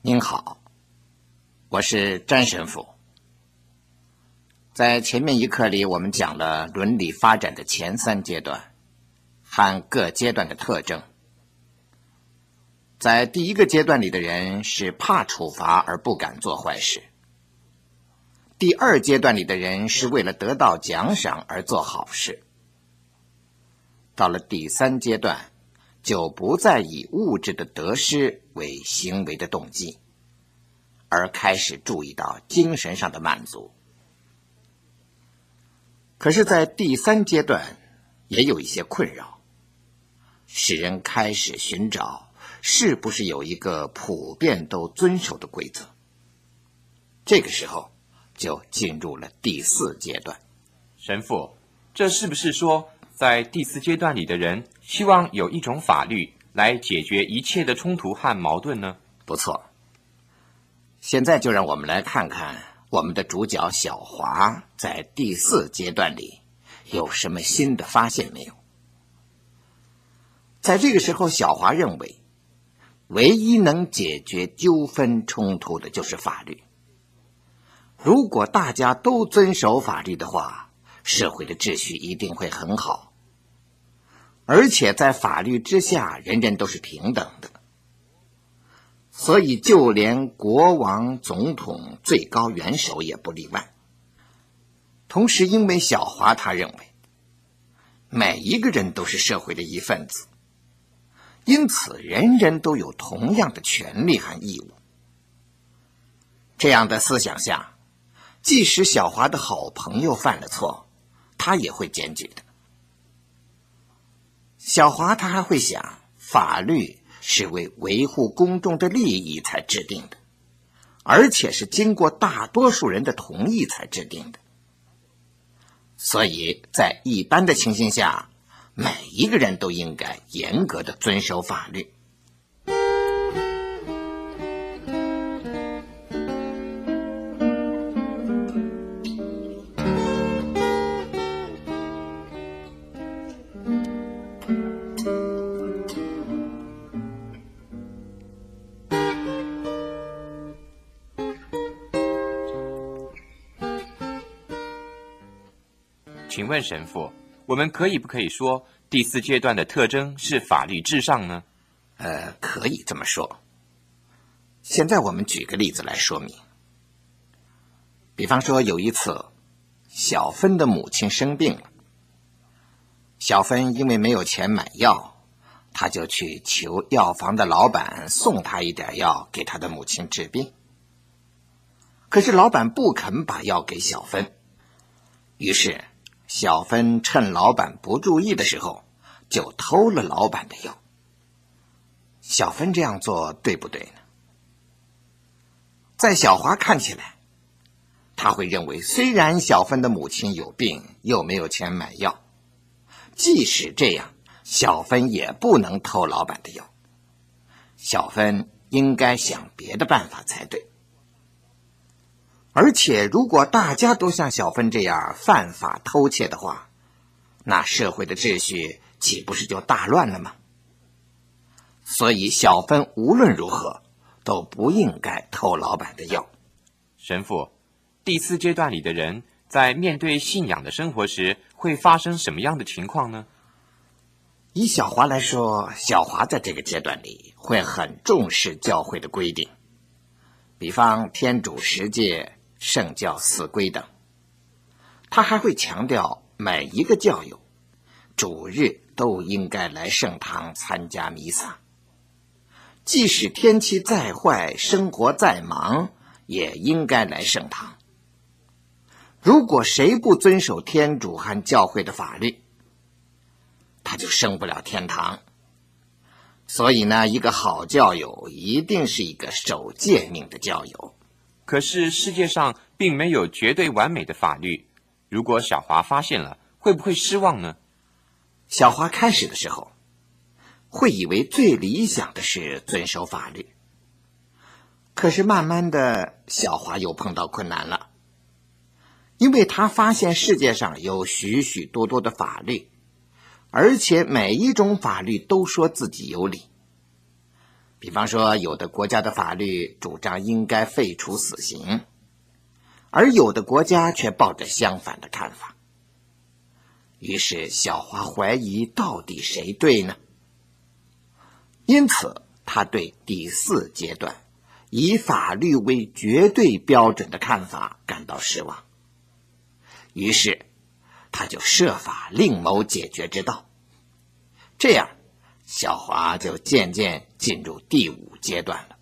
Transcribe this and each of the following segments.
您好，我是詹神父。在前面一课里，我们讲了伦理发展的前3阶段和各阶段的特征。在第一个阶段里的人是怕处罚而不敢做坏事，第2阶段里的人是为了得到奖赏而做好事，到了第3阶段就不再以物质的得失为行为的动机，而开始注意到精神上的满足。可是在第3阶段也有一些困扰，使人开始寻找是不是有一个普遍都遵守的规则。这个时候就进入了第4阶段。 神父，这是不是说在第4阶段里的人希望有一种法律来解决一切的冲突和矛盾呢？ 不错，现在就让我们来看看我们的主角小华在第4阶段里有什么新的发现没有。在这个时候，小华认为唯一能解决纠纷冲突的就是法律。如果大家都遵守法律的话，社会的秩序一定会很好。而且在法律之下，人人都是平等的。所以就连国王、总统、最高元首也不例外。同时，因为小华他认为每一个人都是社会的一份子，因此人人都有同样的权利和义务。这样的思想下，即使小华的好朋友犯了错，他也会检举的。小华他还会想，法律是为维护公众的利益才制定的，而且是经过大多数人的同意才制定的。所以在一般的情形下，每一个人都应该严格的遵守法律。 请问神父，我们可不可以说第4阶段的特征是法律至上呢？ 可以这么说。现在我们举个例子来说明。比方说有一次，小芬的母亲生病了，小芬因为没有钱买药，他就去求药房的老板送他一点药给他的母亲治病。可是老板不肯把药给小芬，于是小芬趁老板不注意的时候就偷了老板的药。小芬这样做对不对呢？在小华看起来，他会认为虽然小芬的母亲有病又没有钱买药，即使这样，小芬也不能偷老板的药，小芬应该想别的办法才对。而且如果大家都像小芬这样犯法偷窃的话，那社会的秩序岂不是就大乱了吗？所以小芬无论如何都不应该偷老板的药。 神父，第4阶段里的人在面对信仰的生活时会发生什么样的情况呢？ 以小华来说，小华在这个阶段里会很重视教会的规定，比方天主10诫、圣教4规等。他还会强调每一个教友主日都应该来圣堂参加弥撒，即使天气再坏，生活再忙，也应该来圣堂。如果谁不遵守天主和教会的法律，他就升不了天堂。所以呢，一个好教友一定是一个守诫命的教友。 可是世界上并没有绝对完美的法律，如果小华发现了，会不会失望呢？ 小华开始的时候会以为最理想的是遵守法律，可是慢慢的，小华又碰到困难了，因为他发现世界上有许许多多的法律，而且每一种法律都说自己有理。 比方说，有的国家的法律主张应该废除死刑，而有的国家却抱着相反的看法。于是小华怀疑到底谁对呢？因此他对第4阶段以法律为绝对标准的看法感到失望。于是他就设法另谋解决之道。这样小华就渐渐进入第5阶段了。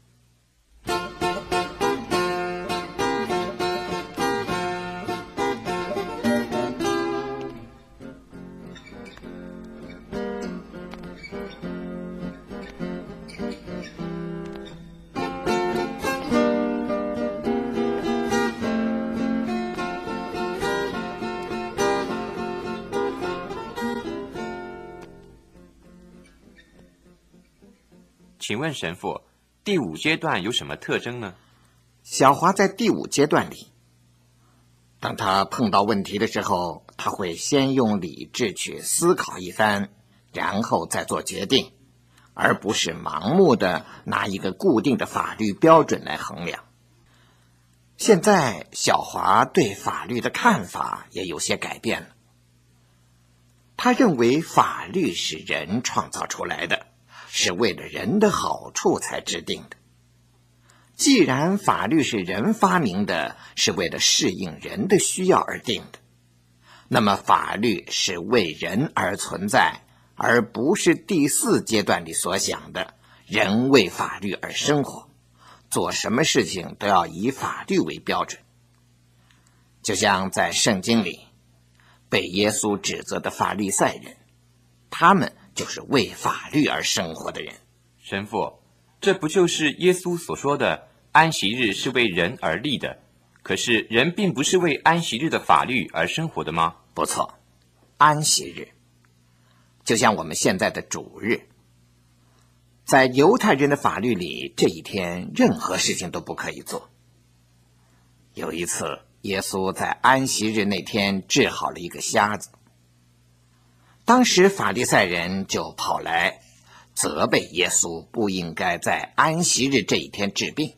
请问神父，第5阶段有什么特征呢？ 小华在第5阶段里，当他碰到问题的时候，他会先用理智去思考一番，然后再做决定，而不是盲目的拿一个固定的法律标准来衡量。现在小华对法律的看法也有些改变了。他认为法律是人创造出来的，是为了人的好处才制定的。既然法律是人发明的，是为了适应人的需要而定的，那么法律是为人而存在，而不是第4阶段里所想的人为法律而生活，做什么事情都要以法律为标准。就像在圣经里被耶稣指责的法利赛人，他们就是为法律而生活的人。 神父，这不就是耶稣所说的安息日是为人而立的，可是人并不是为安息日的法律而生活的吗？ 不错，安息日就像我们现在的主日，在犹太人的法律里，这一天任何事情都不可以做。有一次，耶稣在安息日那天治好了一个瞎子，当时法利赛人就跑来责备耶稣不应该在安息日这一天治病。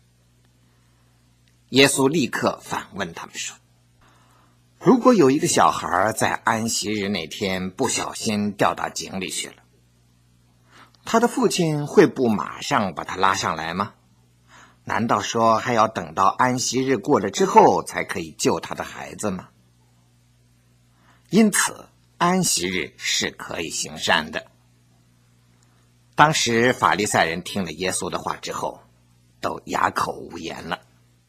耶稣立刻反问他们说，如果有一个小孩在安息日那天不小心掉到井里去了，他的父亲会不马上把他拉上来吗？难道说还要等到安息日过了之后才可以救他的孩子吗？因此安息日是可以行善的。当时法利赛人听了耶稣的话之后，都哑口无言了。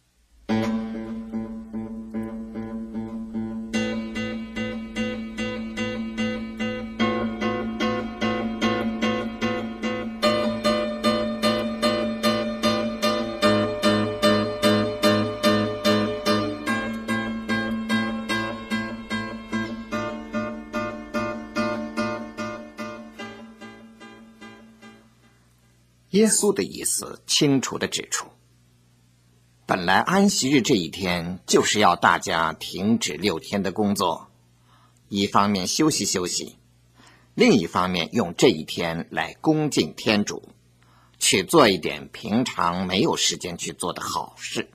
耶稣的意思清楚地指出，本来安息日这一天就是要大家停止6天的工作，一方面休息休息，另一方面用这一天来恭敬天主，去做一点平常没有时间去做的好事。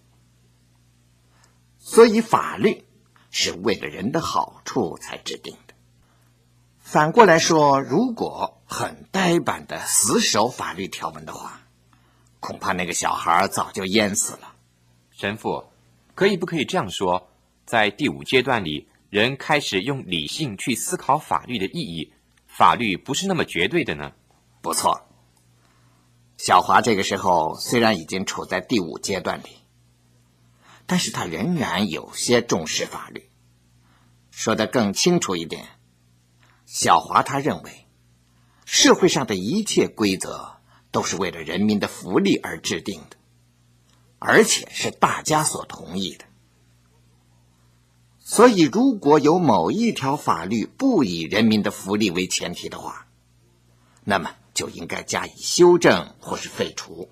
所以法律是为了人的好处才制定的。反过来说，如果很呆板的死守法律条文的话，恐怕那个小孩早就淹死了。 神父，不可以这样说，在第5阶段里，人开始用理性去思考法律的意义，法律不是那么绝对的呢？ 不错，小华这个时候虽然已经处在第5阶段里，但是他仍然有些重视法律。说得更清楚一点，小华他认为社会上的一切规则都是为了人民的福利而制定的，而且是大家所同意的。所以如果有某一条法律不以人民的福利为前提的话，那么就应该加以修正或是废除。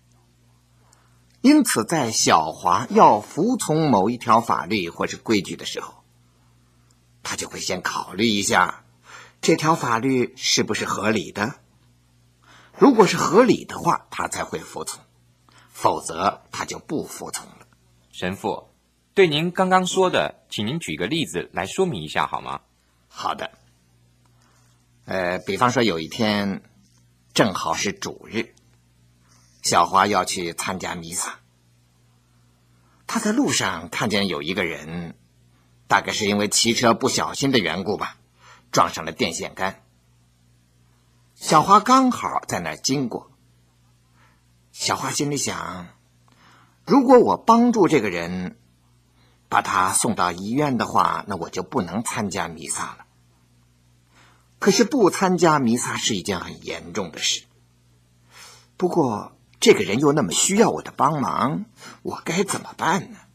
因此在小华要服从某一条法律或是规矩的时候，他就会先考虑一下这条法律是不是合理的。 如果是合理的话，他才会服从，否则他就不服从了。 神父，对您刚刚说的，请您举个例子来说明一下好吗？ 好的。比方说有一天正好是主日，小华要去参加弥撒。他在路上看见有一个人，大概是因为骑车不小心的缘故吧，撞上了电线杆。小华刚好在那儿经过，小华心里想，如果我帮助这个人把他送到医院的话，那我就不能参加弥撒了。可是不参加弥撒是一件很严重的事，不过这个人又那么需要我的帮忙，我该怎么办呢？